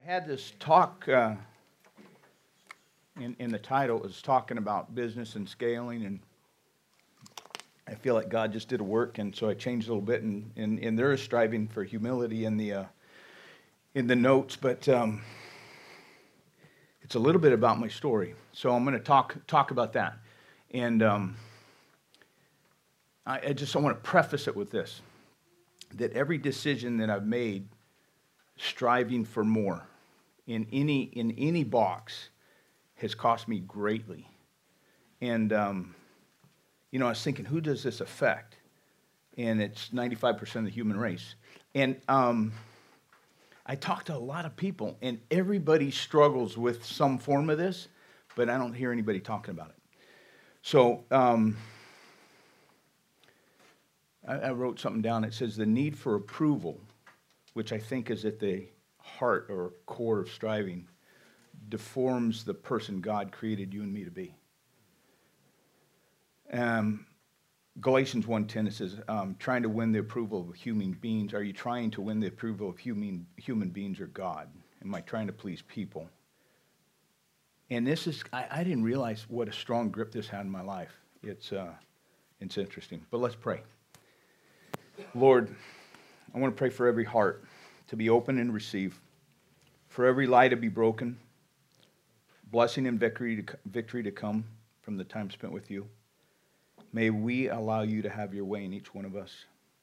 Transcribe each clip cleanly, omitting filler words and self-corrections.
Had this talk in the title. It was talking about business and scaling, and I feel like God just did a work, and so I changed a little bit. And there is striving for humility in the notes, but it's a little bit about my story. So I'm going to talk about that, and I just want to preface it with this: that every decision that I've made, striving for more in any box, has cost me greatly. And I was thinking, who does this affect? And it's 95% of the human race. And I talked to a lot of people, and everybody struggles with some form of this, but I don't hear anybody talking about it. So I wrote something down. It says the need for approval, which I think is at the heart or core of striving, deforms the person God created you and me to be. Galatians 1:10, it says, trying to win the approval of human beings. Are you trying to win the approval of human beings or God? Am I trying to please people? And this is, I didn't realize what a strong grip this had in my life. It's interesting. But let's pray. Lord, I want to pray for every heart to be open and receive, for every lie to be broken, blessing and victory to come from the time spent with you. May we allow you to have your way in each one of us,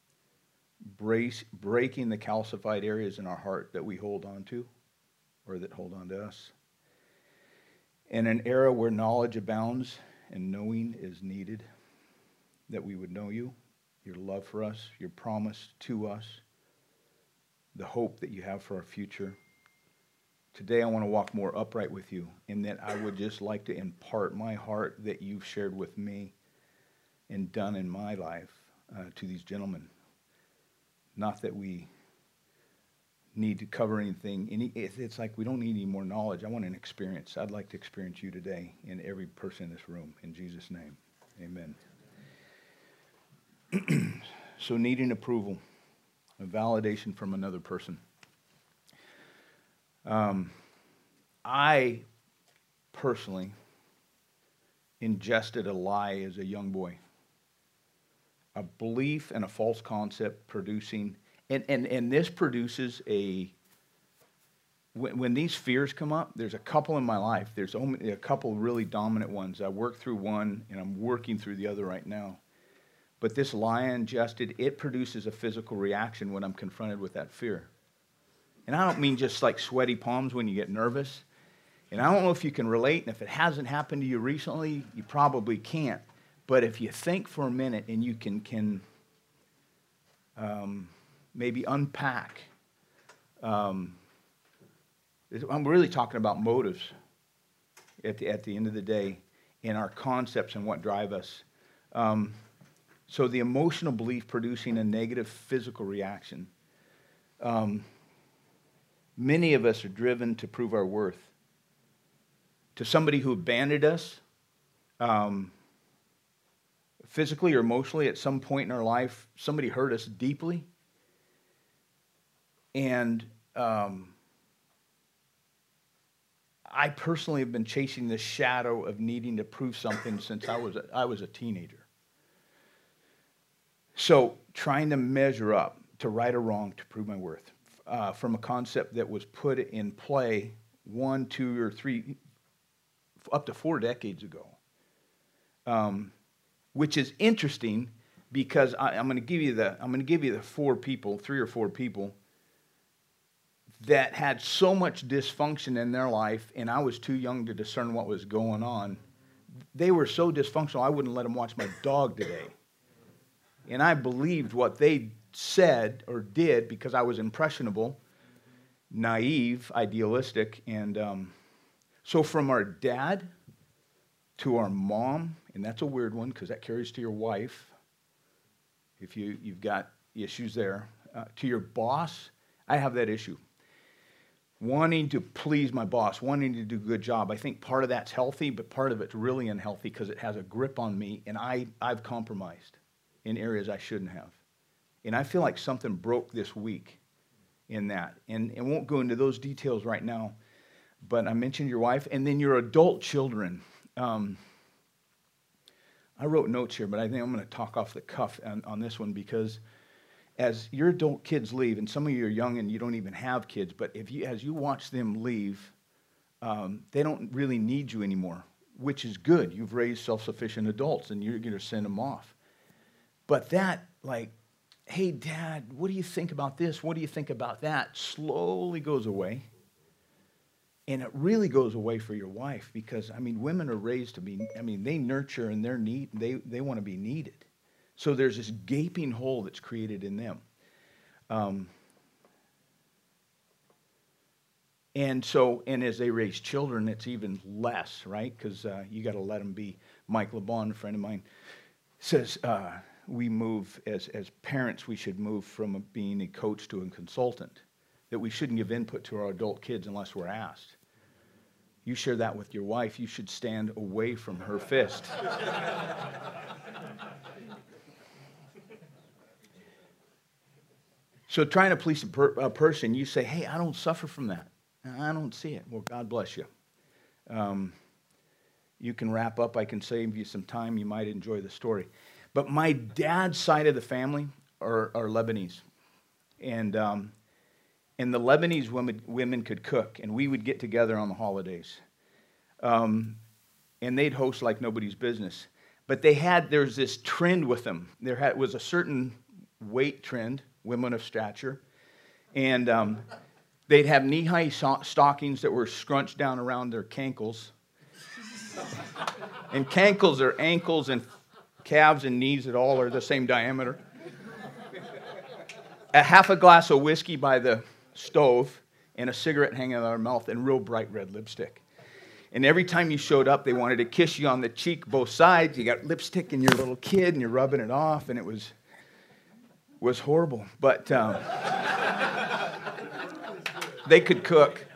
breaking the calcified areas in our heart that we hold on to or that hold on to us. In an era where knowledge abounds and knowing is needed, that we would know you, your love for us, your promise to us, the hope that you have for our future. Today I want to walk more upright with you, and that I would just like to impart my heart that you've shared with me and done in my life to these gentlemen. Not that we need to cover anything. It's like we don't need any more knowledge. I want an experience. I'd like to experience you today in every person in this room. In Jesus' name, amen. So needing approval, a validation from another person. I personally ingested a lie as a young boy, a belief and a false concept producing, and this produces when these fears come up, there's a couple in my life. There's only a couple really dominant ones. I worked through one, and I'm working through the other right now. But this lie ingested, it produces a physical reaction when I'm confronted with that fear. And I don't mean just like sweaty palms when you get nervous. And I don't know if you can relate, and if it hasn't happened to you recently, you probably can't. But if you think for a minute and you can maybe unpack, I'm really talking about motives at the end of the day, and our concepts and what drive us. So the emotional belief producing a negative physical reaction. Many of us are driven to prove our worth to somebody who abandoned us physically or emotionally at some point in our life. Somebody hurt us deeply. And I personally have been chasing this shadow of needing to prove something since I was a teenager. So trying to measure up, to right or wrong, to prove my worth, from a concept that was put in play 1, 2, or 3, up to 4 decades ago, which is interesting because I'm going to give you the 3 or 4 people that had so much dysfunction in their life, and I was too young to discern what was going on. They were so dysfunctional, I wouldn't let them watch my dog today. And I believed what they said or did because I was impressionable, naive, idealistic. And so from our dad to our mom, and that's a weird one because that carries to your wife, if you've got issues there, to your boss, I have that issue. Wanting to please my boss, wanting to do a good job. I think part of that's healthy, but part of it's really unhealthy because it has a grip on me, and I've compromised in areas I shouldn't have. And I feel like something broke this week in that. And I won't go into those details right now, but I mentioned your wife, and then your adult children. I wrote notes here, but I think I'm going to talk off the cuff on this one, because as your adult kids leave, and some of you are young and you don't even have kids, but as you watch them leave, they don't really need you anymore, which is good. You've raised self-sufficient adults, and you're going to send them off. But that, like, hey, Dad, what do you think about this? What do you think about that? Slowly goes away. And it really goes away for your wife, because, I mean, women are raised to be, I mean, they nurture and they want to be needed. So there's this gaping hole that's created in them. And as they raise children, it's even less, right? Because you got to let them be. Mike LeBon, a friend of mine, says we move, as parents, we should move from being a coach to a consultant, that we shouldn't give input to our adult kids unless we're asked. You share that with your wife, you should stand away from her fist. So trying to please a person, you say, hey, I don't suffer from that. I don't see it. Well, God bless you. You can wrap up. I can save you some time. You might enjoy the story. But my dad's side of the family are Lebanese. And the Lebanese women could cook, and we would get together on the holidays. And they'd host like nobody's business. But there's this trend with them. There was a certain weight trend, women of stature. And they'd have knee-high stockings that were scrunched down around their cankles. And cankles are ankles, and calves and knees at all are the same diameter. A half a glass of whiskey by the stove, and a cigarette hanging out of their mouth, and real bright red lipstick. And every time you showed up, they wanted to kiss you on the cheek, both sides. You got lipstick in your little kid, and you're rubbing it off, and it was horrible. But they could cook.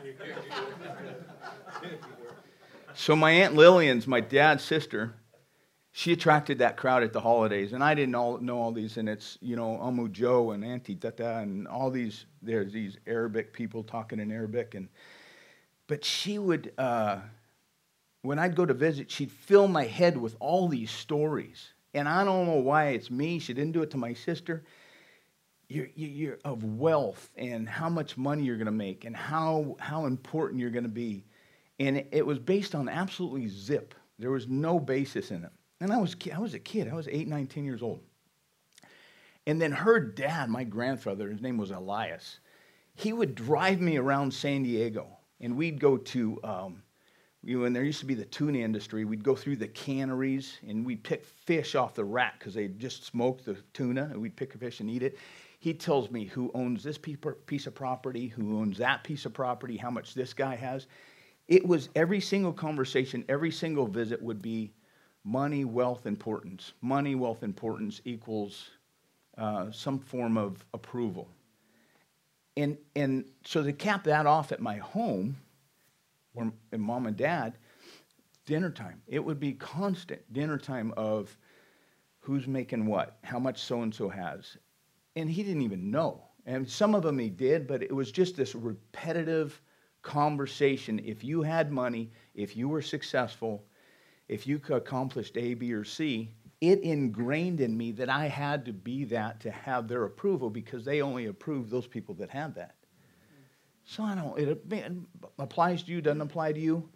So my Aunt Lillian's my dad's sister. She attracted that crowd at the holidays, and I didn't know all these, and it's, Amu Joe and Auntie Tata and all these, there's these Arabic people talking in Arabic, but she would, when I'd go to visit, she'd fill my head with all these stories, and I don't know why it's me, she didn't do it to my sister. You're of wealth, and how much money you're going to make, and how important you're going to be, and it was based on absolutely zip. There was no basis in it. And I was a kid. I was 8, 9, 10 years old. And then her dad, my grandfather, his name was Elias, he would drive me around San Diego. And we'd go to, when there used to be the tuna industry, we'd go through the canneries, and we'd pick fish off the rack because they just smoked the tuna, and we'd pick a fish and eat it. He tells me who owns this piece of property, who owns that piece of property, how much this guy has. It was every single conversation, every single visit would be money, wealth, importance. Money, wealth, importance equals some form of approval. And so to cap that off at my home, where Mom and Dad, dinner time. It would be constant dinner time of who's making what, how much so-and-so has. And he didn't even know. And some of them he did, but it was just this repetitive conversation. If you had money, if you were successful, if you accomplished A, B, or C, it ingrained in me that I had to be that to have their approval, because they only approve those people that have that. So it applies to you, doesn't apply to you.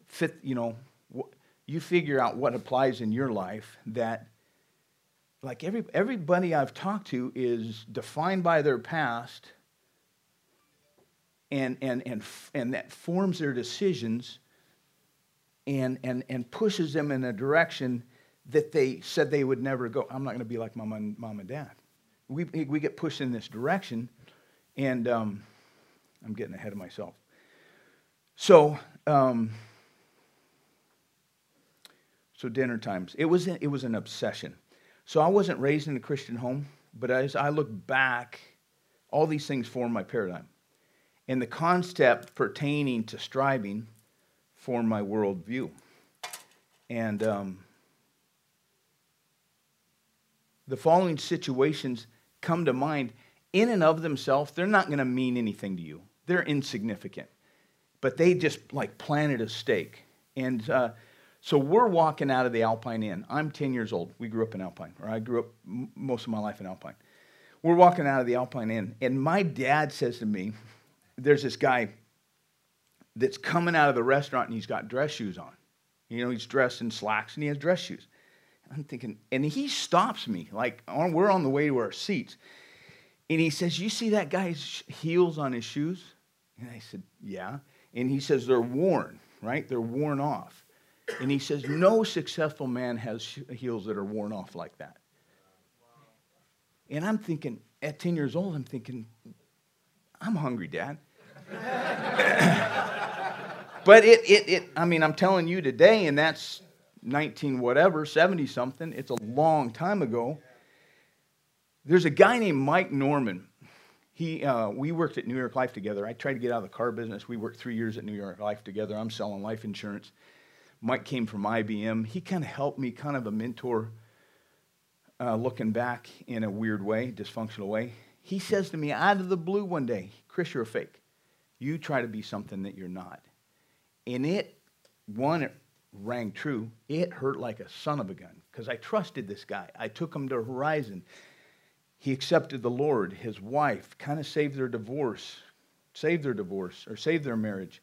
You figure out what applies in your life. That, like everybody I've talked to is defined by their past, and that forms their decisions. And pushes them in a direction that they said they would never go. I'm not going to be like mom and dad. We get pushed in this direction, and I'm getting ahead of myself. So dinner times. It was an obsession. So I wasn't raised in a Christian home, but as I look back, all these things form my paradigm, and the concept pertaining to striving form my worldview. And the following situations come to mind, in and of themselves, they're not going to mean anything to you. They're insignificant. But they just like planted a stake. And so we're walking out of the Alpine Inn. I'm 10 years old. We grew up in Alpine, or I grew up most of my life in Alpine. We're walking out of the Alpine Inn, and my dad says to me, there's this guy that's coming out of the restaurant, and he's got dress shoes on. You know, he's dressed in slacks, and he has dress shoes. I'm thinking, and he stops me, like we're on the way to our seats. And he says, you see that guy's heels on his shoes? And I said, yeah. And he says, they're worn, right? They're worn off. And he says, no successful man has heels that are worn off like that. And I'm thinking, at 10 years old, I'm thinking, I'm hungry, Dad. But I mean, I'm telling you today, and that's 70 something. It's a long time ago. There's a guy named Mike Norman. We worked at New York Life together. I tried to get out of the car business. We worked 3 years at New York Life together. I'm selling life insurance. Mike came from IBM. He kind of helped me, kind of a mentor, looking back in a weird way, dysfunctional way. He says to me out of the blue one day, Chris, you're a fake. You try to be something that you're not. And it rang true. It hurt like a son of a gun because I trusted this guy. I took him to Horizon. He accepted the Lord. His wife kind of saved their marriage.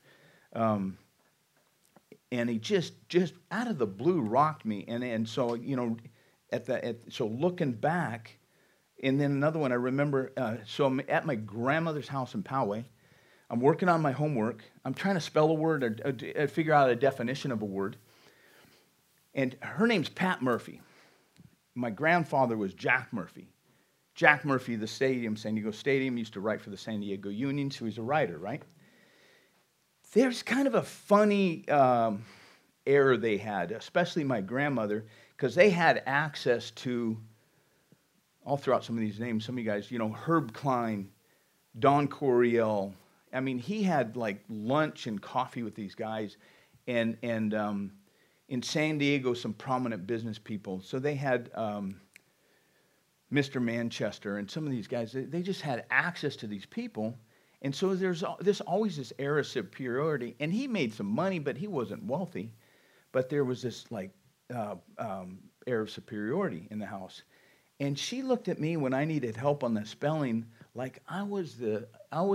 And he just out of the blue rocked me. And so, you know, so looking back, and then another one I remember, so I'm at my grandmother's house in Poway. I'm working on my homework. I'm trying to spell a word or figure out a definition of a word. And her name's Pat Murphy. My grandfather was Jack Murphy. Jack Murphy, the stadium, San Diego Stadium, used to write for the San Diego Union, so he's a writer, right? There's kind of a funny era they had, especially my grandmother, because they had access to, all throughout some of these names, some of you guys, you know, Herb Klein, Don Coryell. I mean, he had like lunch and coffee with these guys, and in San Diego, some prominent business people. So they had Mr. Manchester and some of these guys. They just had access to these people. And so there's always this air of superiority. And he made some money, but he wasn't wealthy. But there was this like air of superiority in the house. And she looked at me when I needed help on the spelling, like I was the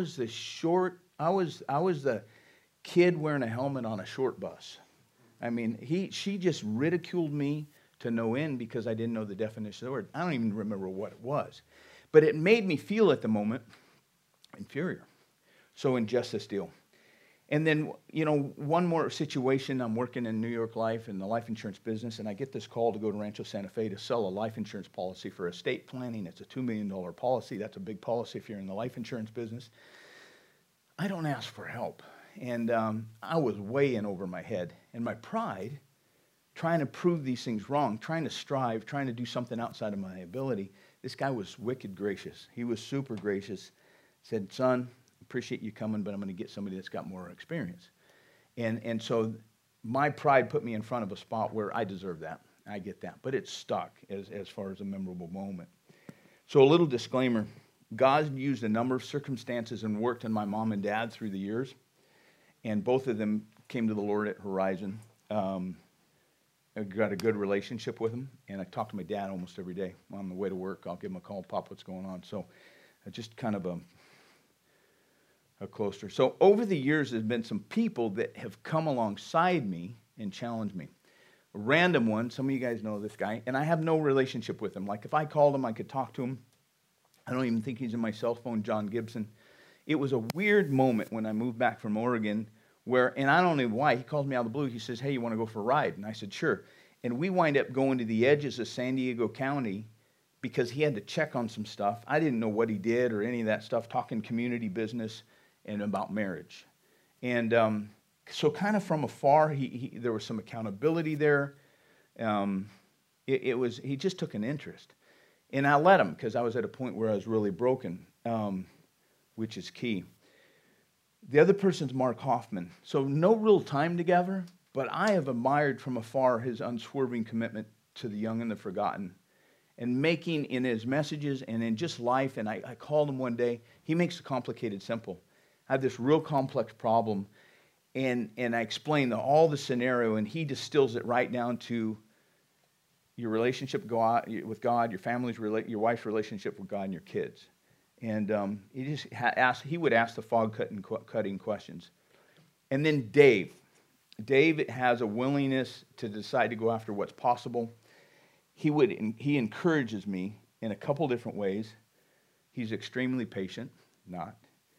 kid wearing a helmet on a short bus. I mean, she just ridiculed me to no end because I didn't know the definition of the word. I don't even remember what it was. But it made me feel at the moment inferior. So injustice deal. And then, you know, one more situation. I'm working in New York Life in the life insurance business, and I get this call to go to Rancho Santa Fe to sell a life insurance policy for estate planning. It's a $2 million policy. That's a big policy if you're in the life insurance business. I don't ask for help. And I was way in over my head. And my pride, trying to prove these things wrong, trying to strive, trying to do something outside of my ability, this guy was wicked gracious. He was super gracious. Said, son, appreciate you coming, but I'm going to get somebody that's got more experience. And so my pride put me in front of a spot where I deserve that. I get that. But it stuck as far as a memorable moment. So a little disclaimer. God used a number of circumstances and worked in my mom and dad through the years. And both of them came to the Lord at Horizon. I got a good relationship with them. And I talk to my dad almost every day. On the way to work, I'll give him a call, Pop, what's going on? So just kind of a closer. So over the years, there's been some people that have come alongside me and challenged me. A random one, some of you guys know this guy, and I have no relationship with him. Like if I called him, I could talk to him. I don't even think he's in my cell phone, John Gibson. It was a weird moment when I moved back from Oregon where, and I don't know why, he called me out of the blue. He says, hey, you want to go for a ride? And I said, sure. And we wind up going to the edges of San Diego County because he had to check on some stuff. I didn't know what he did or any of that stuff, talking community business and about marriage. And so kind of from afar, there was some accountability there. He just took an interest. And I let him because I was at a point where I was really broken, which is key. The other person's Mark Hoffman. So no real time together, but I have admired from afar his unswerving commitment to the young and the forgotten and making in his messages and in just life. And I called him one day. He makes the complicated simple. I have this real complex problem, and I explain all the scenario, and he distills it right down to your relationship with God, your family's your wife's relationship with God, and your kids. And he would ask the fog-cutting questions. And then Dave has a willingness to decide to go after what's possible. He encourages me in a couple different ways. He's extremely patient, not.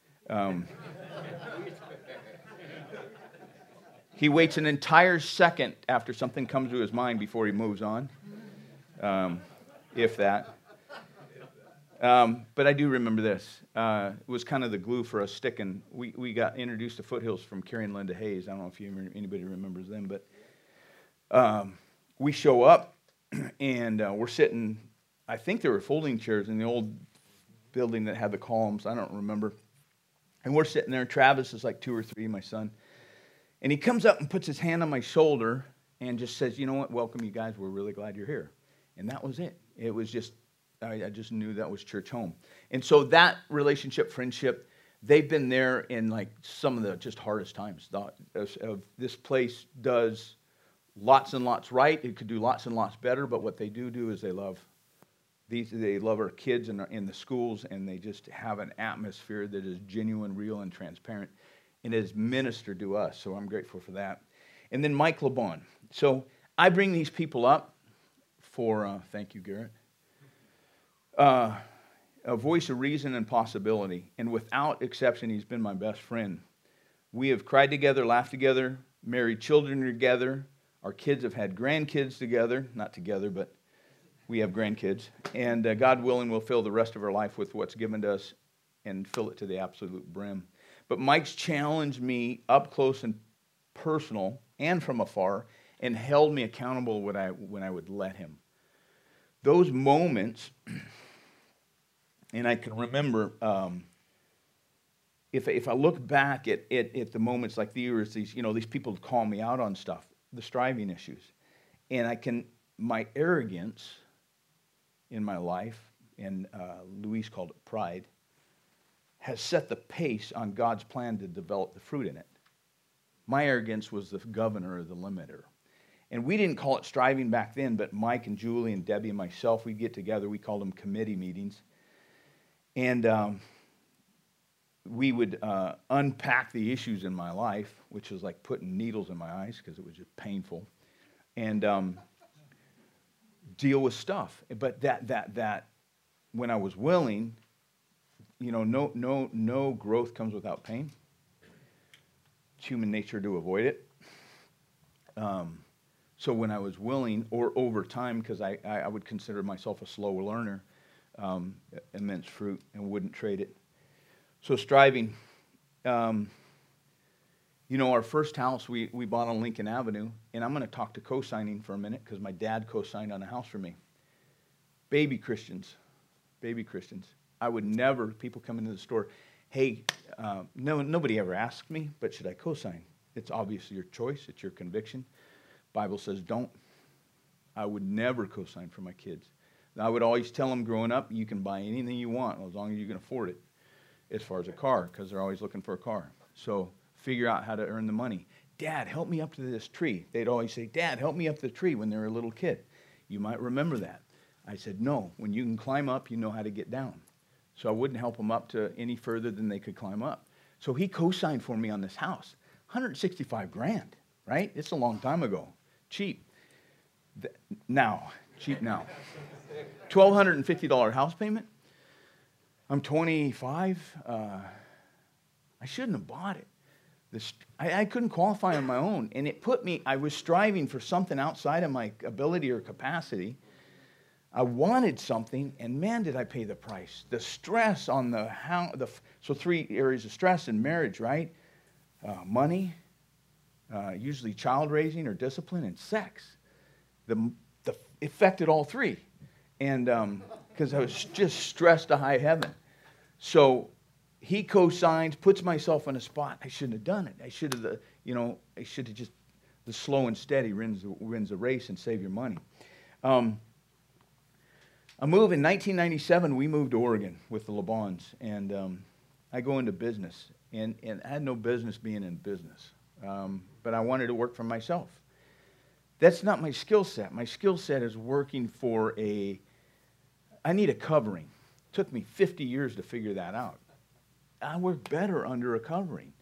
He waits an entire second after something comes to his mind before he moves on, if that. But I do remember this. It was kind of the glue for us sticking. We got introduced to Foothills from Carrie and Linda Hayes. I don't know if anybody remembers them, but we show up, and we're sitting, I think there were folding chairs in the old building that had the columns. I don't remember. And we're sitting there. Travis is like 2 or 3, my son. And he comes up and puts his hand on my shoulder and just says, you know what, welcome you guys. We're really glad you're here. And that was it. It was just, I just knew that was church home. And so that relationship, friendship, they've been there in like some of the just hardest times. This place does lots and lots right. It could do lots and lots better, but what they do is they love our kids in the schools, and they just have an atmosphere that is genuine, real, and transparent, and has ministered to us. So I'm grateful for that. And then Mike LeBon. So I bring these people up for, thank you, Garrett, a voice of reason and possibility. And without exception, he's been my best friend. We have cried together, laughed together, married children together. Our kids have had grandkids together, not together, but we have grandkids. And God willing, we'll fill the rest of our life with what's given to us and fill it to the absolute brim. But Mike's challenged me up close and personal and from afar, and held me accountable when I would let him. Those moments, and I can remember, if I look back at the moments like these people call me out on stuff, the striving issues, and my arrogance in my life, and Luis called it pride, has set the pace on God's plan to develop the fruit in it. My arrogance was the governor or the limiter. And we didn't call it striving back then, but Mike and Julie and Debbie and myself, we'd get together. We called them committee meetings. And we would unpack the issues in my life, which was like putting needles in my eyes because it was just painful, and deal with stuff. But that when I was willing, no growth comes without pain. It's human nature to avoid it. So when I was willing, or over time, because I would consider myself a slow learner, immense fruit, and wouldn't trade it. So striving. Our first house we bought on Lincoln Avenue, and I'm going to talk to co-signing for a minute because my dad co-signed on a house for me. Baby Christians. I would never, people come into the store, hey, nobody ever asked me, but should I co-sign? It's obviously your choice. It's your conviction. Bible says don't. I would never co-sign for my kids. I would always tell them growing up, you can buy anything you want as long as you can afford it, as far as a car, because they're always looking for a car. So figure out how to earn the money. Dad, help me up to this tree. They'd always say, Dad, help me up the tree when they were a little kid. You might remember that. I said, no, when you can climb up, you know how to get down. So I wouldn't help them up to any further than they could climb up. So he co-signed for me on this house. $165,000, right? It's a long time ago. Cheap. Cheap now. $1,250 house payment. I'm 25. I shouldn't have bought it. I couldn't qualify on my own. And it put me, I was striving for something outside of my ability or capacity. I wanted something, and man, did I pay the price. The stress on so 3 areas of stress in marriage, right? Money, usually child raising or discipline, and sex. The affected all 3. And because I was just stressed to high heaven. So he co-signs, puts myself in a spot. I shouldn't have done it. I should have just, the slow and steady wins the race and save your money. I moved in 1997. We moved to Oregon with the LeBons, and I go into business, and I had no business being in business, but I wanted to work for myself. That's not my skill set. My skill set is working for I need a covering. It took me 50 years to figure that out. I work better under a covering.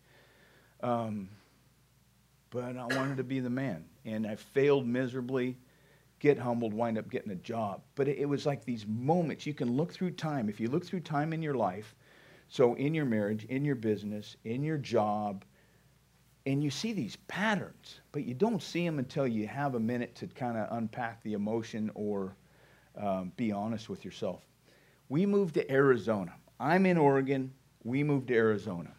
But I wanted to be the man, and I failed miserably, get humbled, wind up getting a job. But it was like these moments. You can look through time. If you look through time in your life, so in your marriage, in your business, in your job, and you see these patterns, but you don't see them until you have a minute to kind of unpack the emotion or be honest with yourself. We moved to Arizona. I'm in Oregon. We moved to Arizona.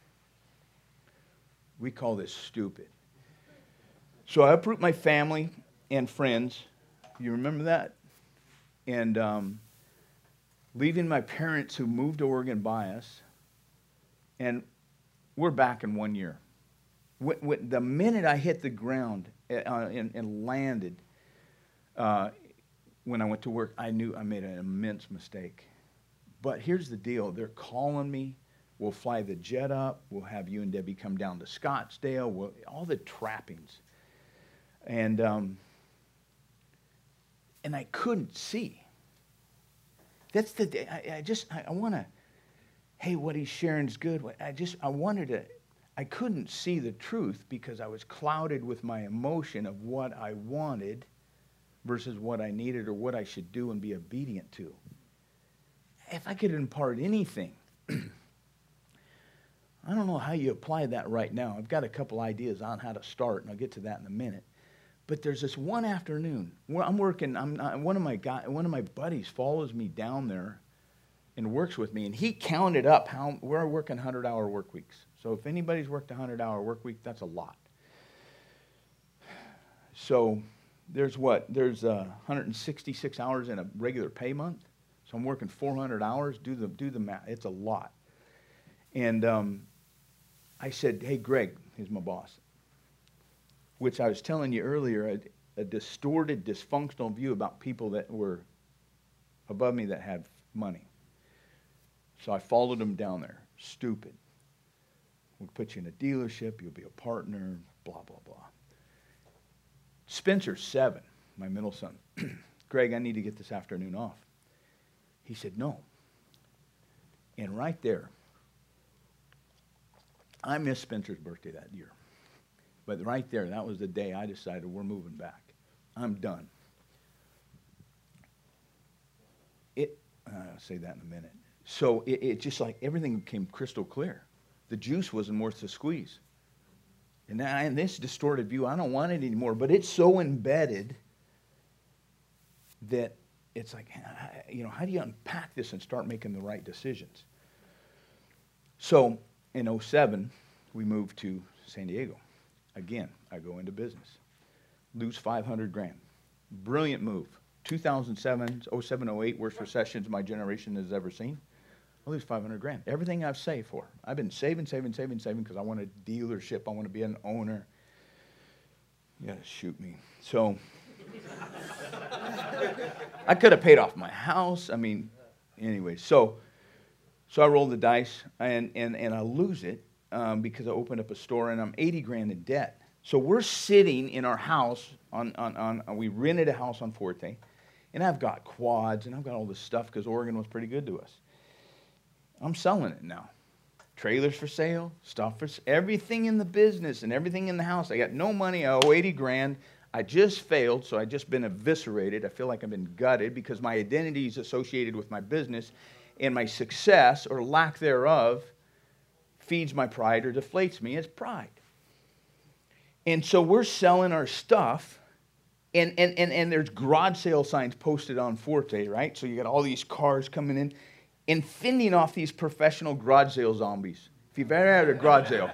We call this stupid. So I uproot my family and friends. You remember that? And leaving my parents who moved to Oregon by us. And we're back in 1 year. The minute I hit the ground and landed, when I went to work, I knew I made an immense mistake. But here's the deal. They're calling me. We'll fly the jet up. We'll have you and Debbie come down to Scottsdale. All the trappings. And I couldn't see. That's the day. I want to, hey, what he's sharing is good. I couldn't see the truth because I was clouded with my emotion of what I wanted versus what I needed or what I should do and be obedient to. If I could impart anything, I don't know how you apply that right now. I've got a couple ideas on how to start, and I'll get to that in a minute. But there's this one afternoon where I'm working. One of my buddies follows me down there and works with me, and he counted up we're working 100-hour work weeks. So if anybody's worked a 100-hour work week, that's a lot. So there's 166 hours in a regular pay month. So I'm working 400 hours. Do the math. It's a lot. And I said, hey, Greg, he's my boss, which I was telling you earlier, a distorted, dysfunctional view about people that were above me that had money. So I followed him down there. Stupid. We'll put you in a dealership. You'll be a partner, blah, blah, blah. Spencer's 7, my middle son. Greg, I need to get this afternoon off. He said, no. And right there, I missed Spencer's birthday that year. But right there, that was the day I decided we're moving back. I'm done. I'll say that in a minute. So it just like everything became crystal clear. The juice wasn't worth the squeeze. And this distorted view, I don't want it anymore. But it's so embedded that it's like, how do you unpack this and start making the right decisions? So in 2007, we moved to San Diego. Again, I go into business. Lose $500,000. Brilliant move. 2007, 08, worst recessions my generation has ever seen. I lose $500,000. Everything I've saved for. I've been saving because I want a dealership. I want to be an owner. You got to shoot me. So I could have paid off my house. Anyway. So I roll the dice and I lose it because I opened up a store and I'm $80,000 in debt. So we're sitting in our house we rented a house on Forte, and I've got quads and I've got all this stuff because Oregon was pretty good to us. I'm selling it now. Trailers for sale, everything in the business and everything in the house. I got no money. I owe $80,000. I just failed, so I've just been eviscerated. I feel like I've been gutted because my identity is associated with my business, and my success or lack thereof feeds my pride or deflates me. It's pride. And so we're selling our stuff, and there's garage sale signs posted on Forte, right? So you got all these cars coming in and fending off these professional garage sale zombies. If you've ever had a garage sale.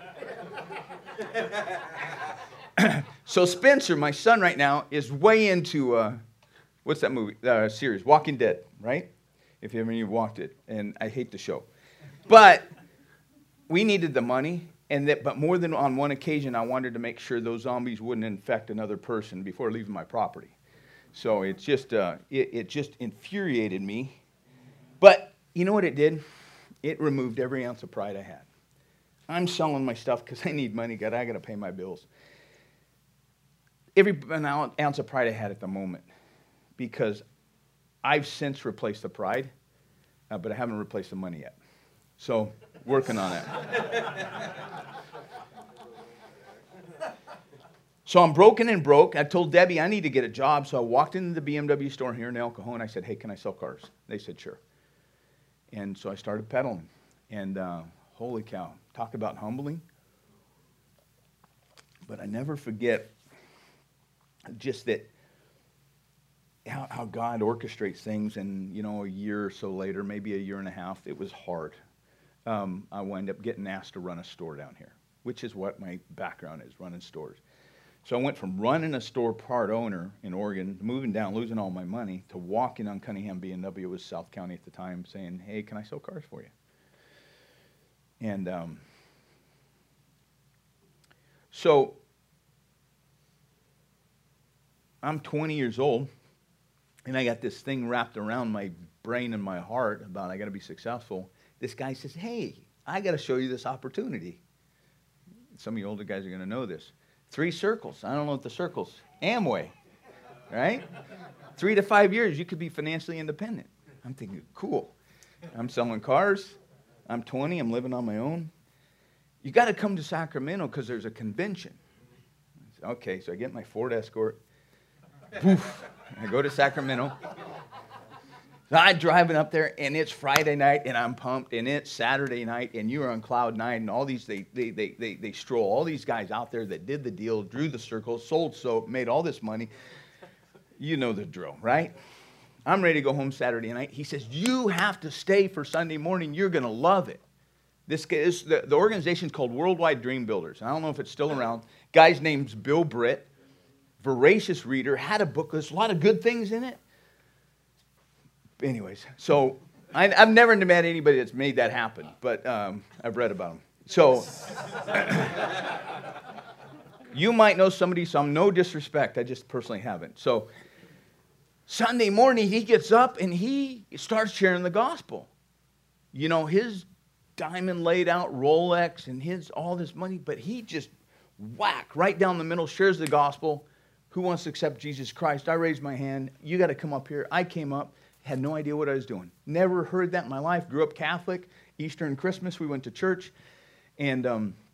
So Spencer, my son right now, is way into, what's that movie, series, Walking Dead, right? If you ever watched it, and I hate the show. But we needed the money, but more than on one occasion, I wanted to make sure those zombies wouldn't infect another person before leaving my property. So it's just, it just infuriated me. But you know what it did? It removed every ounce of pride I had. I'm selling my stuff because I need money. God, I got to pay my bills. Every ounce of pride I had at the moment, because I've since replaced the pride, but I haven't replaced the money yet. So, working on it. So I'm broken and broke. I told Debbie I need to get a job, so I walked into the BMW store here in El Cajon. I said, hey, can I sell cars? They said, sure. And so I started pedaling. And holy cow, talk about humbling. But I never forget just that how God orchestrates things. And, you know, a year or so later, maybe a year and a half, it was hard. I wound up getting asked to run a store down here, which is what my background is, running stores. So I went from running a store part owner in Oregon, moving down, losing all my money, to walking on Cunningham BMW, it was South County at the time, saying, hey, can I sell cars for you? And so I'm 20 years old, and I got this thing wrapped around my brain and my heart about I got to be successful. This guy says, hey, I got to show you this opportunity. Some of you older guys are going to know this. 3 circles. I don't know what the circles. Amway, right? 3 to 5 years, you could be financially independent. I'm thinking, cool. I'm selling cars. I'm 20. I'm living on my own. You got to come to Sacramento because there's a convention. I said, okay, so I get my Ford Escort. Poof. I go to Sacramento. So I'm driving up there, and it's Friday night, and I'm pumped, and it's Saturday night, and you're on cloud 9, and all these, they stroll, all these guys out there that did the deal, drew the circles, sold soap, made all this money. You know the drill, right? I'm ready to go home Saturday night. He says, you have to stay for Sunday morning. You're going to love it. This is the organization's called Worldwide Dream Builders. I don't know if it's still around. Guy's name's Bill Britt, voracious reader, had a book. There's a lot of good things in it. Anyways, so I've never met anybody that's made that happen, but I've read about them. So you might know somebody, some no disrespect. I just personally haven't. So Sunday morning, he gets up and he starts sharing the gospel. You know, his diamond laid out Rolex and his all this money, but he just whack right down the middle, shares the gospel. Who wants to accept Jesus Christ? I raised my hand. You got to come up here. I came up. Had no idea what I was doing. Never heard that in my life. Grew up Catholic. Easter and Christmas, we went to church. And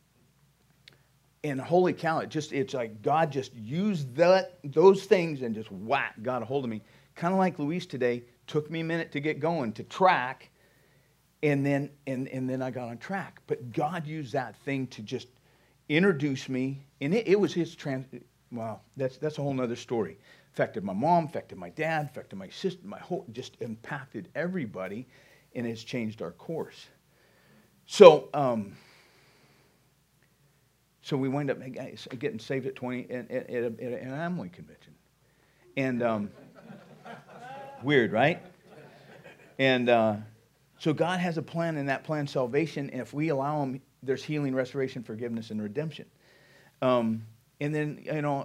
holy cow, it's like God just used those things and just whack, got a hold of me. Kind of like Luis today, took me a minute to get going, to track, and then I got on track. But God used that thing to just introduce me, and it was his wow, that's a whole nother story. Affected my mom, affected my dad, affected my sister, just impacted everybody, and it's changed our course. So, so we wind up getting saved at 20 at an Amway convention. And weird, right? And so God has a plan, and that plan salvation, and if we allow him, there's healing, restoration, forgiveness, and redemption. And then,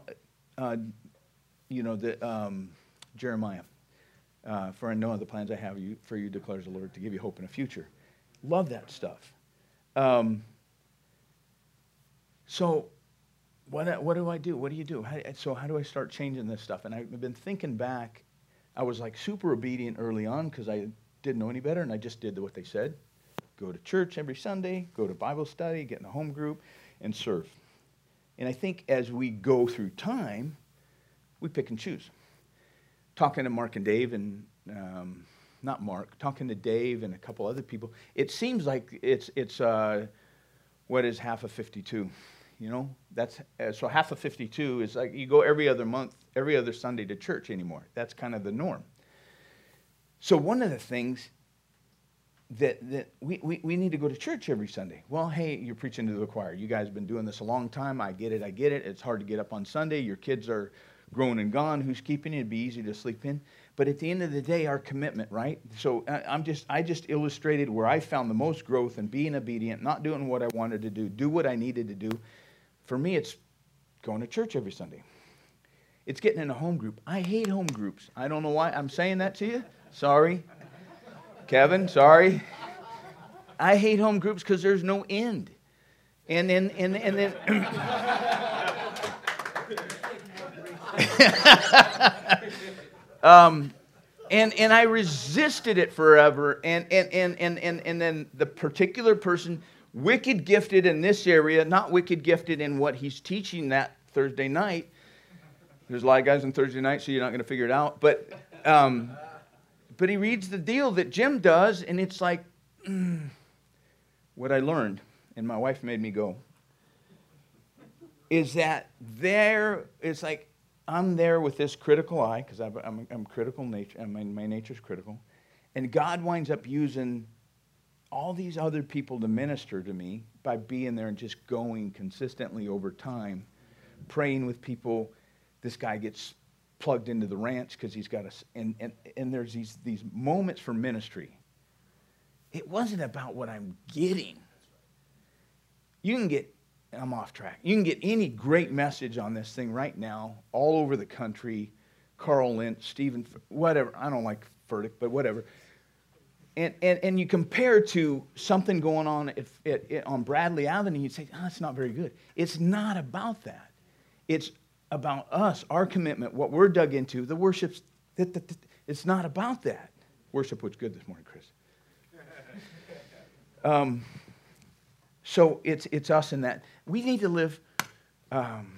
Jeremiah, for I know the plans I have for you, declares the Lord, to give you hope in a future. Love that stuff. So what do I do? What do you do? How do I start changing this stuff? And I've been thinking back. I was like super obedient early on because I didn't know any better, and I just did what they said. Go to church every Sunday, go to Bible study, get in a home group, and serve. And I think as we go through time, we pick and choose. Talking to Mark and Dave, and not Mark, talking to Dave and a couple other people, it seems like it's what is half of 52? You know, that's so half of 52 is like you go every other month, every other Sunday to church anymore. That's kind of the norm. So one of the things that we need to go to church every Sunday. Well, hey, you're preaching to the choir. You guys have been doing this a long time. I get it. It's hard to get up on Sunday. Your kids are grown and gone. Who's keeping you? It'd be easy to sleep in. But at the end of the day, our commitment, right? So I just illustrated where I found the most growth in being obedient, not doing what I wanted to do what I needed to do. For me, it's going to church every Sunday. It's getting in a home group. I hate home groups. I don't know why I'm saying that to you. Sorry. Kevin, sorry. I hate home groups because there's no end. And then and I resisted it forever. And then the particular person, wicked gifted in this area, not wicked gifted in what he's teaching that Thursday night. There's a lot of guys on Thursday night, so you're not going to figure it out. But he reads the deal that Jim does, and it's like, what I learned, and my wife made me go, is that it's like I'm there with this critical eye, because I'm critical nature, and my nature's critical, and God winds up using all these other people to minister to me by being there and just going consistently over time, praying with people. This guy gets plugged into the ranch because he's got and there's these moments for ministry. It wasn't about what I'm getting. You can get, I'm off track. You can get any great message on this thing right now, all over the country. Carl Lentz, Stephen, whatever. I don't like Furtick, but whatever. And you compare to something going on on Bradley Avenue, you'd say, it's not very good. It's not about that. It's about us, our commitment, what we're dug into, the worships. It's not about that. Worship was good this morning, Chris. So it's us in that. We need to live, I'm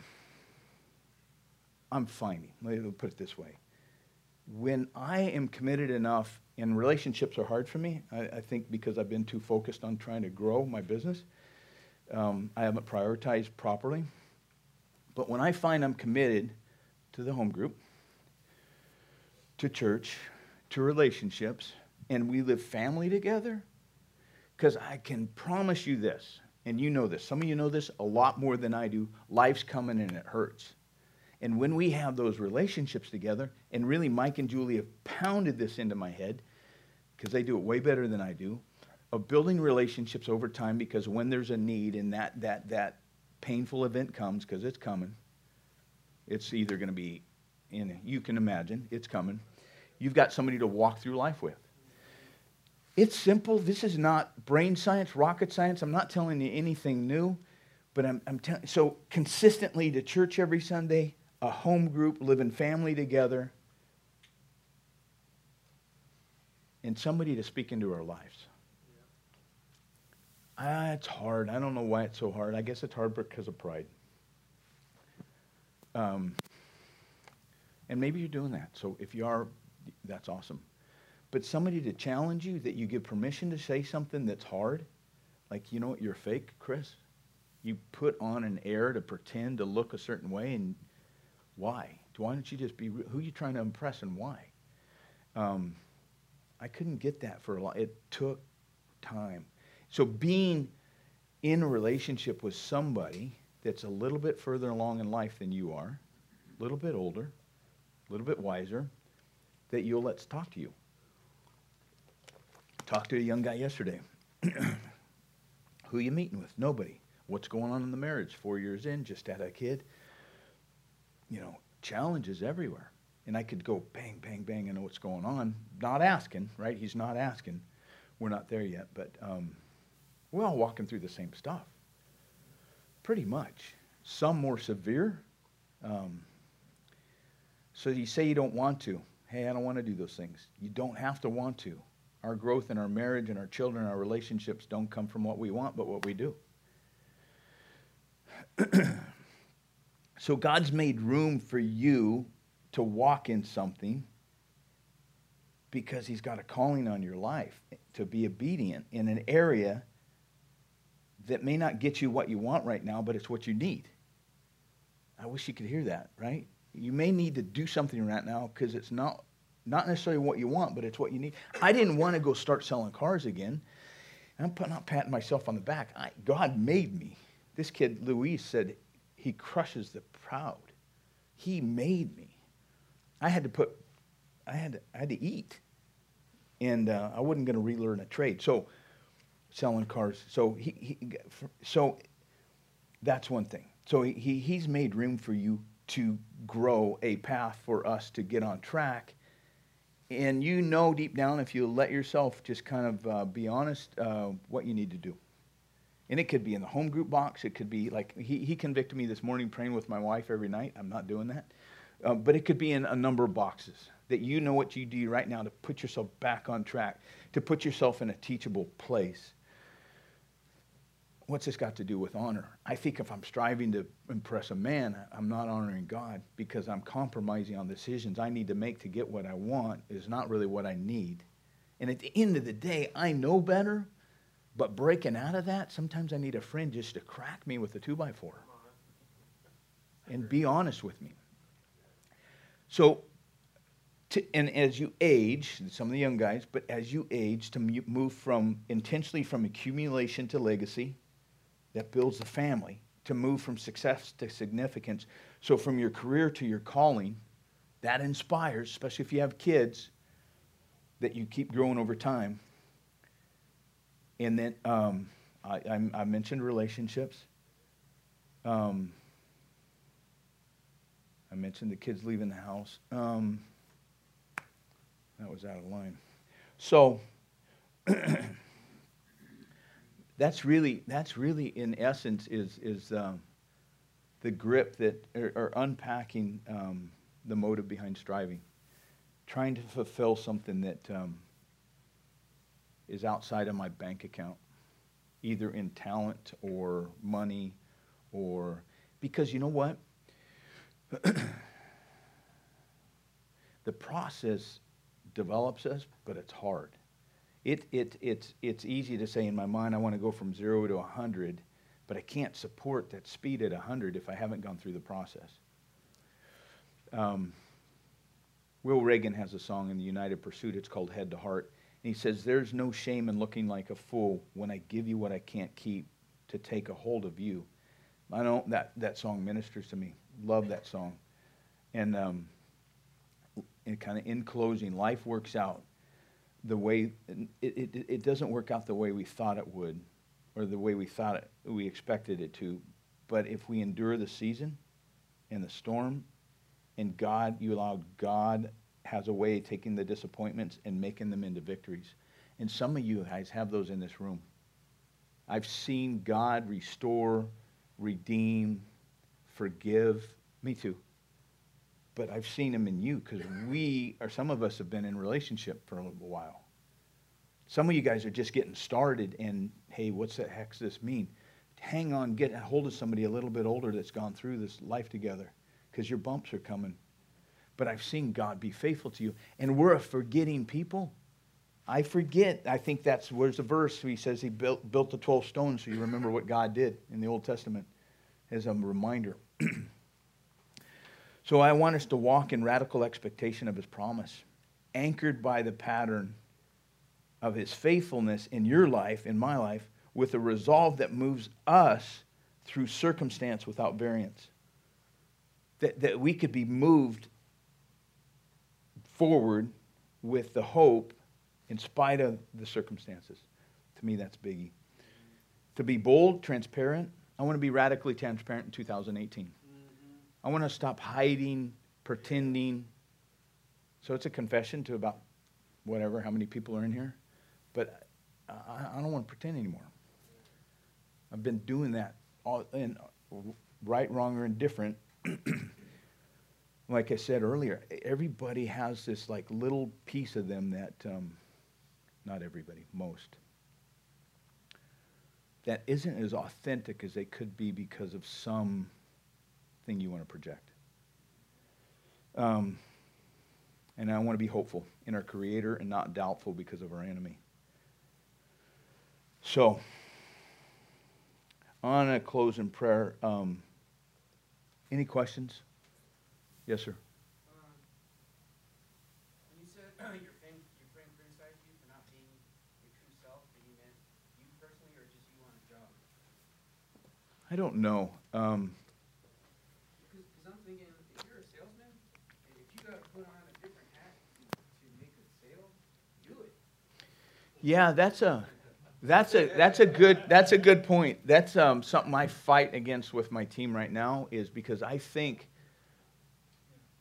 finding, let me put it this way. When I am committed enough, and relationships are hard for me, I think because I've been too focused on trying to grow my business, I haven't prioritized properly. But when I find I'm committed to the home group, to church, to relationships, and we live family together, because I can promise you this, and you know this, some of you know this a lot more than I do, life's coming and it hurts. And when we have those relationships together, and really Mike and Julie have pounded this into my head, because they do it way better than I do, of building relationships over time, because when there's a need and that painful event comes, because it's coming, it's either going to be, you can imagine, it's coming, you've got somebody to walk through life with. It's simple. This is not brain science, rocket science. I'm not telling you anything new, but I'm telling. So consistently to church every Sunday, a home group, living family together, and somebody to speak into our lives. It's hard. I don't know why it's so hard. I guess it's hard because of pride. And maybe you're doing that. So if you are, that's awesome. But somebody to challenge you, that you give permission to say something that's hard, like, you know what, you're fake, Chris. You put on an air to pretend to look a certain way, and why? Why don't you just be, who are you trying to impress and why? I couldn't get that for a lot. It took time. So being in a relationship with somebody that's a little bit further along in life than you are, a little bit older, a little bit wiser, that you'll let's talk to you. Talked to a young guy yesterday. Who you meeting with? Nobody. What's going on in the marriage? 4 years in, just had a kid. You know, challenges everywhere. And I could go bang, bang, bang, I know what's going on. Not asking, right? He's not asking. We're not there yet, but we're all walking through the same stuff. Pretty much. Some more severe. So you say you don't want to. Hey, I don't want to do those things. You don't have to want to. Our growth in our marriage and our children and our relationships don't come from what we want, but what we do. So God's made room for you to walk in something because he's got a calling on your life to be obedient in an area that may not get you what you want right now, but it's what you need. I wish you could hear that, right? You may need to do something right now because it's not necessarily what you want, but it's what you need. I didn't want to go start selling cars again. I'm not patting myself on the back. God made me. This kid, Luis, said he crushes the proud. He made me. I had to eat. And I wasn't going to relearn a trade. So selling cars. So that's one thing. So he's made room for you to grow a path for us to get on track. And you know deep down, if you let yourself just kind of be honest, what you need to do. And it could be in the home group box. It could be like he convicted me this morning praying with my wife every night. I'm not doing that. But it could be in a number of boxes that you know what you do right now to put yourself back on track, to put yourself in a teachable place. What's this got to do with honor? I think if I'm striving to impress a man, I'm not honoring God because I'm compromising on decisions I need to make to get what I want is not really what I need. And at the end of the day, I know better, but breaking out of that, sometimes I need a friend just to crack me with a 2x4 and be honest with me. So, and as you age, some of the young guys, but as you age, to move intentionally from accumulation to legacy, that builds the family, to move from success to significance. So from your career to your calling, that inspires, especially if you have kids, that you keep growing over time. And then I mentioned relationships. I mentioned the kids leaving the house. That was out of line. So that's really in essence is the grip that or unpacking the motive behind striving, trying to fulfill something that is outside of my bank account, either in talent or money, or because you know what, the process develops us, but it's hard. It's easy to say in my mind, I want to go from 0 to 100, but I can't support that speed at 100 if I haven't gone through the process. Will Reagan has a song in the United Pursuit. It's called Head to Heart. And he says, there's no shame in looking like a fool when I give you what I can't keep to take a hold of you. I know that song ministers to me. Love that song. And kind of in closing, life works out the way, it doesn't work out the way we thought it would or the way we expected it to. But if we endure the season and the storm, and you allow God has a way of taking the disappointments and making them into victories. And some of you guys have those in this room. I've seen God restore, redeem, forgive. Me too. But I've seen him in you because some of us have been in relationship for a little while. Some of you guys are just getting started and, hey, what's the heck does this mean? Hang on, get a hold of somebody a little bit older that's gone through this life together because your bumps are coming. But I've seen God be faithful to you. And we're a forgetting people. I forget. I think where's the verse where he says he built the 12 stones so you remember what God did in the Old Testament as a reminder. So I want us to walk in radical expectation of his promise, anchored by the pattern of his faithfulness in your life, in my life, with a resolve that moves us through circumstance without variance. That we could be moved forward with the hope in spite of the circumstances. To me, that's biggie. To be bold, transparent. I want to be radically transparent in 2018. I want to stop hiding, pretending. So it's a confession to about whatever, how many people are in here. But I don't want to pretend anymore. I've been doing that all in right, wrong, or indifferent. Like I said earlier, everybody has this like little piece of them that, not everybody, most, that isn't as authentic as they could be because of some thing you want to project. And I want to be hopeful in our Creator and not doubtful because of our enemy. So, I want to close in prayer. Any questions? Yes, sir. When you said your friend criticized you for not being your true self, did he mean you personally or just you on a job? I don't know. Because I'm thinking, if you're a salesman, and if you got to put on a different hat to make a sale, do it. Yeah, that's a good point. That's something I fight against with my team right now is because I think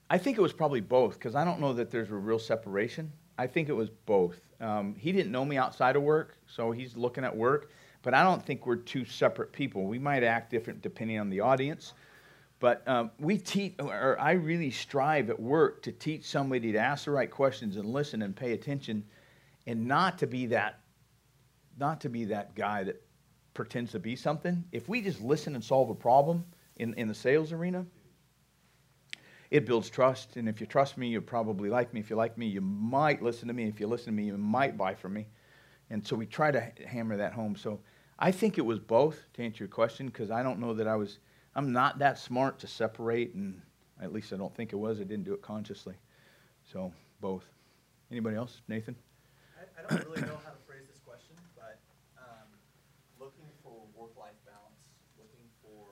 I think it was probably both, because I don't know that there's a real separation. I think it was both. He didn't know me outside of work, so he's looking at work, but I don't think we're two separate people. We might act different depending on the audience, but I really strive at work to teach somebody to ask the right questions and listen and pay attention, and not to be that guy that pretends to be something. If we just listen and solve a problem in the sales arena, it builds trust. And if you trust me, you probably like me. If you like me, you might listen to me. If you listen to me, you might buy from me. And so we try to hammer that home. So I think it was both, to answer your question, because I don't know that I'm not that smart to separate, and at least I don't think it was. I didn't do it consciously. So both. Anybody else? Nathan? I don't really know how to phrase this question, but looking for work-life balance, looking for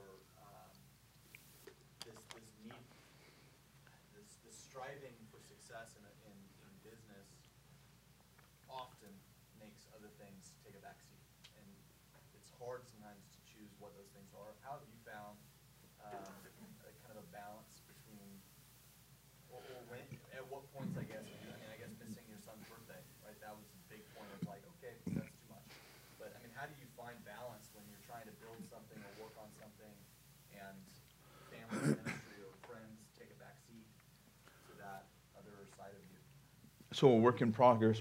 this need, this striving for success in business often makes other things take a backseat, and it's hard sometimes to choose what those things are. How have you found a kind of a balance between, or when, at what points, I guess missing your son's birthday, right? That was a big point of like, okay, that's too much. But I mean, how do you find balance when you're trying to build something or work on something, and family, ministry, or friends take a backseat to that other side of you? So a work in progress,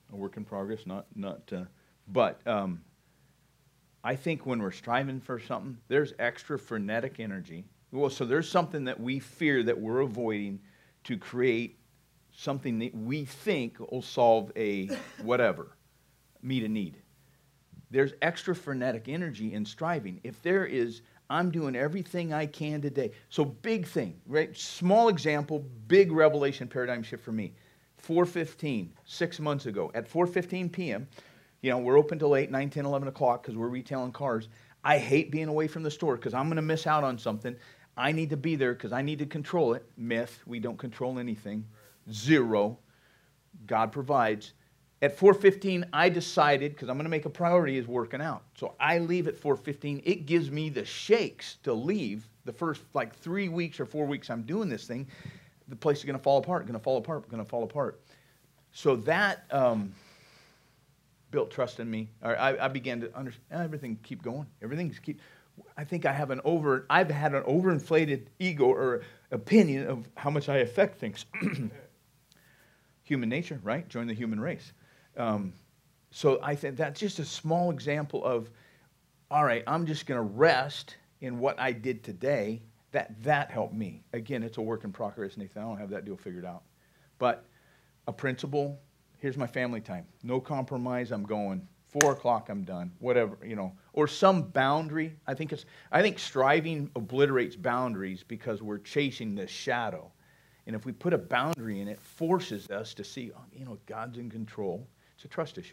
but I think when we're striving for something, there's extra frenetic energy. Well, so there's something that we fear that we're avoiding to create something that we think will solve a whatever, meet a need. There's extra frenetic energy in striving. If there is, I'm doing everything I can today. So big thing, right? Small example, big revelation paradigm shift for me. 4:15, 6 months ago, at 4:15 p.m., we're open till 8, 9, 10, 11 o'clock because we're retailing cars. I hate being away from the store because I'm going to miss out on something. I need to be there because I need to control it. Myth, we don't control anything. Zero. God provides. At 4:15, I decided, because I'm going to make a priority, is working out. So I leave at 4:15. It gives me the shakes to leave the first 3 weeks or 4 weeks I'm doing this thing. The place is going to fall apart, going to fall apart, going to fall apart. So that built trust in me. I began to understand everything keep going. I think I've had an overinflated ego or opinion of how much I affect things. Human nature, right? Join the human race. So I think that's just a small example of, all right, I'm just going to rest in what I did today. That helped me. Again, it's a work in progress, Nathan. I don't have that deal figured out. But a principle, here's my family time. No compromise, I'm going. 4 o'clock, I'm done. Whatever, or some boundary. I think striving obliterates boundaries because we're chasing this shadow. And if we put a boundary in, it forces us to see, God's in control. It's a trust issue.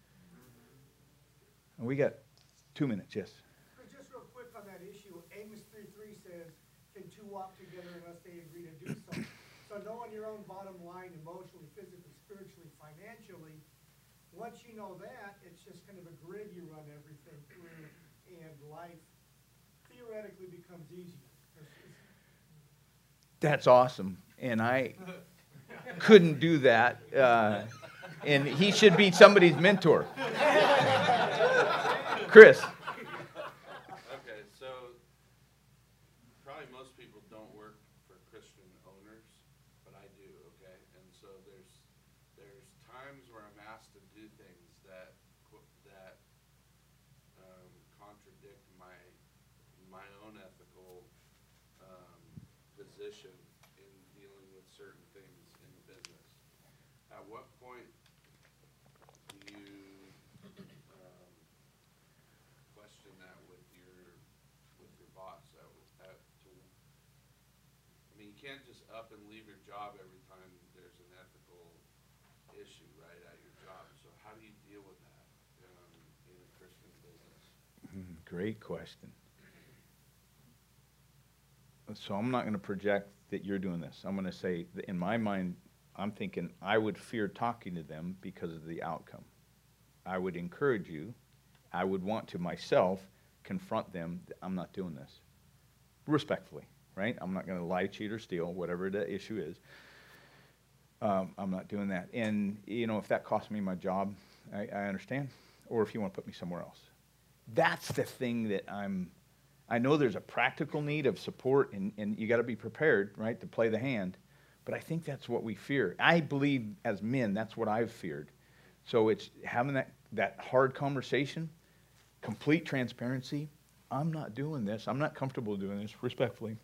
And we got 2 minutes, yes. Just real quick on that issue, Amos 3:3 says, "Can two walk together unless they agree to do so?" So knowing your own bottom line emotionally, physically, spiritually, financially, once you know that, it's just kind of a grid you run everything through, and life theoretically becomes easier. That's awesome. And I couldn't do that. And he should be somebody's mentor. Chris. Okay, so probably most people don't work for Christian owners, but I do, okay? And so there's times where I'm asked to do things that contradict my own ethical position in dealing with certain things in the business. At what point do you question that with your boss? You can't just up and leave your job every time there's an ethical issue, right, at your job. So how do you deal with that in a Christian business? Great question. So I'm not going to project that you're doing this. I'm going to say that in my mind, I'm thinking I would fear talking to them because of the outcome. I would encourage you. I would want to myself confront them. I'm not doing this. Respectfully. right? I'm not going to lie, cheat, or steal, whatever the issue is. I'm not doing that. And, you know, if that costs me my job, I understand. Or if you want to put me somewhere else. That's the thing that I know there's a practical need of support, and you got to be prepared, right, to play the hand. But I think that's what we fear. I believe as men, that's what I've feared. So it's having that hard conversation, complete transparency. I'm not doing this. I'm not comfortable doing this, respectfully.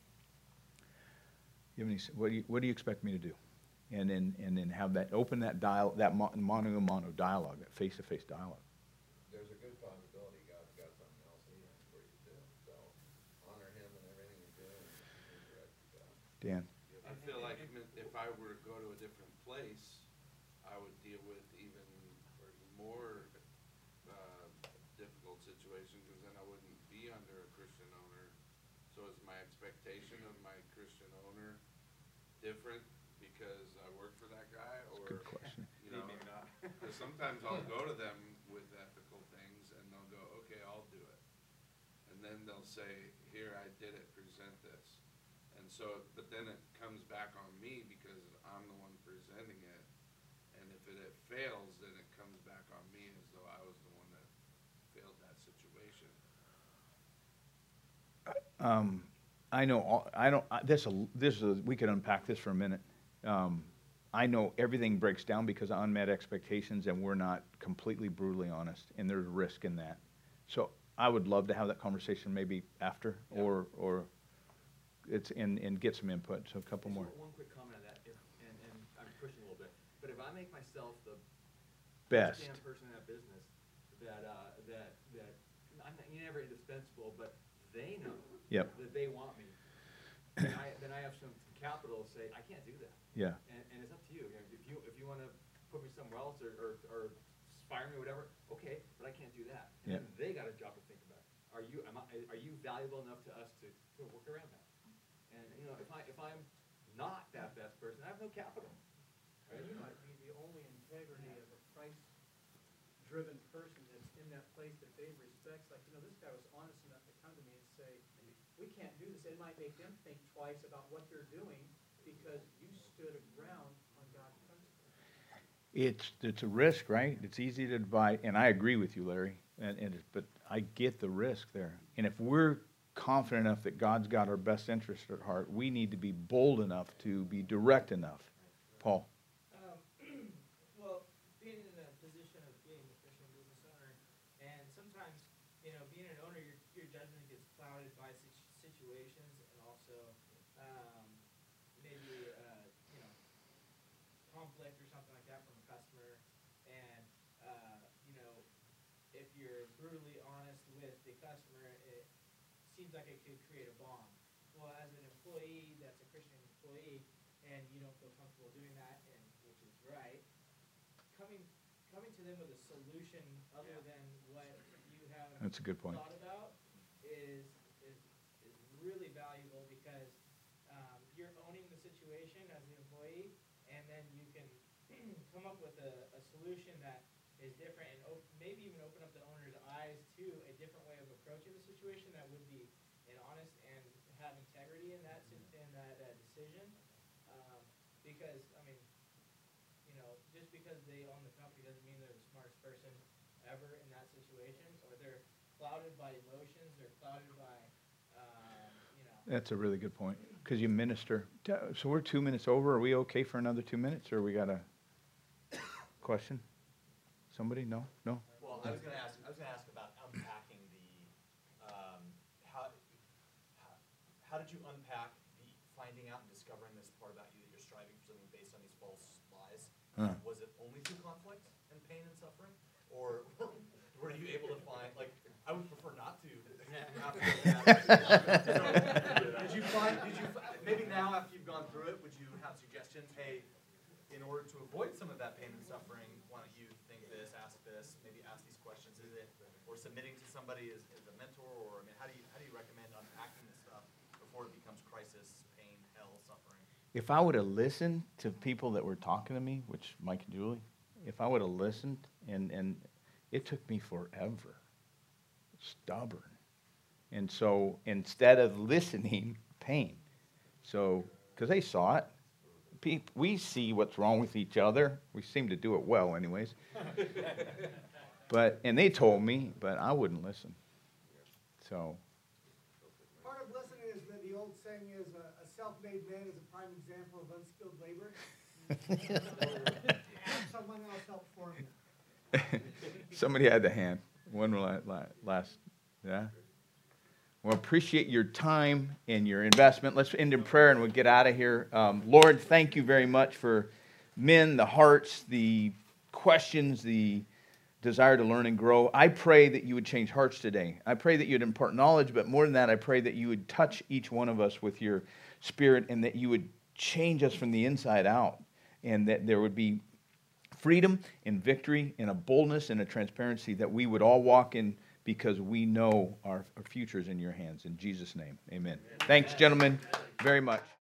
What do you expect me to do? And then have that, open that dialogue, that mano-a-mano dialogue, that face-to-face dialogue. There's a good possibility God's got something else he has for you to do. So honor him in everything you do and direct you God. Dan? I feel like if I were to go to a different place, I would deal with even more difficult situation, because then I wouldn't be under a Christian owner. So is my expectation of my Christian owner different because I work for that guy? Or, Good question. you know, maybe not. Because sometimes I'll go to them with ethical things and they'll go, okay, I'll do it. And then they'll say, here, I did it, present this. And so, but then it comes back on me because I'm the one presenting it. And if it fails, then it comes back on me as though I was the one that failed that situation. I know, we could unpack this for a minute. I know everything breaks down because of unmet expectations, and we're not completely brutally honest, and there's risk in that. So I would love to have that conversation maybe after, or and get some input. So a couple more. One quick comment on that, and I'm pushing a little bit, but if I make myself the Best. damn person in that business, that I'm not, you're never indispensable, but they know Yep. that they want me. Then I have some capital to say I can't do that. Yeah. And it's up to you. If you want to put me somewhere else or fire me or whatever, okay, but I can't do that. And Yeah. then they got a job to think about. Are you valuable enough to us to work around that? And you know, if I'm not that best person, I have no capital. And you might be the only integrity of a price-driven person that's in that place that Dave respects. Like, you know, this guy was honest enough to come to me and say, we can't do this. It might make them think twice about what they're doing because you stood ground on God's principle. It's a risk, right? It's easy to divide, and I agree with you, Larry. But I get the risk there. And if we're confident enough that God's got our best interest at heart, we need to be bold enough to be direct enough. Paul. Well, being in a position of being a Christian business owner, and sometimes, you know, being an owner, your judgment gets clouded by situations, and also maybe you know, conflict or something like that from a customer. And you know, if you're brutally honest with the customer, it seems like it could create a bond. Well, as an employee that's a Christian employee, and you don't feel comfortable doing that, and which is right, coming to them with a solution other than what you have That's a good point. thought about is really valuable, because you're owning the situation as the employee, and then you can come up with a solution that is different, and maybe even open up the owner's eyes to a different way of approaching the situation that would be an honest and have integrity in that decision. Because, I mean, you know, just because they own the company doesn't mean they're the smartest person ever in that situation, or they're clouded by emotions, they're clouded by, you know. That's a really good point, because you minister. So we're 2 minutes over. Are we okay for another 2 minutes, or we got a question? Somebody? No? No? Well, I was gonna ask about unpacking how did you unpack the finding out and discovering this part about you, that you're striving for something based on these false lies? Was it only through conflict and pain and suffering? Or were you able to find, like, I would prefer not to. Did you find, maybe now after you've gone through it, would you have suggestions, hey, in order to avoid some of that pain and suffering, why don't you think this, maybe ask these questions? Is it, or submitting to somebody as a mentor, or, I mean, how do you recommend unpacking this stuff before it becomes crisis, pain, hell, suffering? If I would have listened to people that were talking to me, which Mike and Julie, if I would have listened, and it took me forever, stubborn. And so instead of listening, pain. So, because they saw it. We see what's wrong with each other. We seem to do it well anyways. And they told me, but I wouldn't listen. So. Part of listening is that the old saying is a self-made man is a prime example of unskilled labor. Have someone else help form you. Somebody had the hand. One last, yeah. Well, appreciate your time and your investment. Let's end in prayer and we'll get out of here. Lord, thank you very much for men, the hearts, the questions, the desire to learn and grow. I pray that you would change hearts today. I pray that you would impart knowledge, but more than that, I pray that you would touch each one of us with your Spirit and that you would change us from the inside out and that there would be freedom and victory and a boldness and a transparency that we would all walk in because we know our future is in your hands. In Jesus' name, amen. Thanks, gentlemen, very much.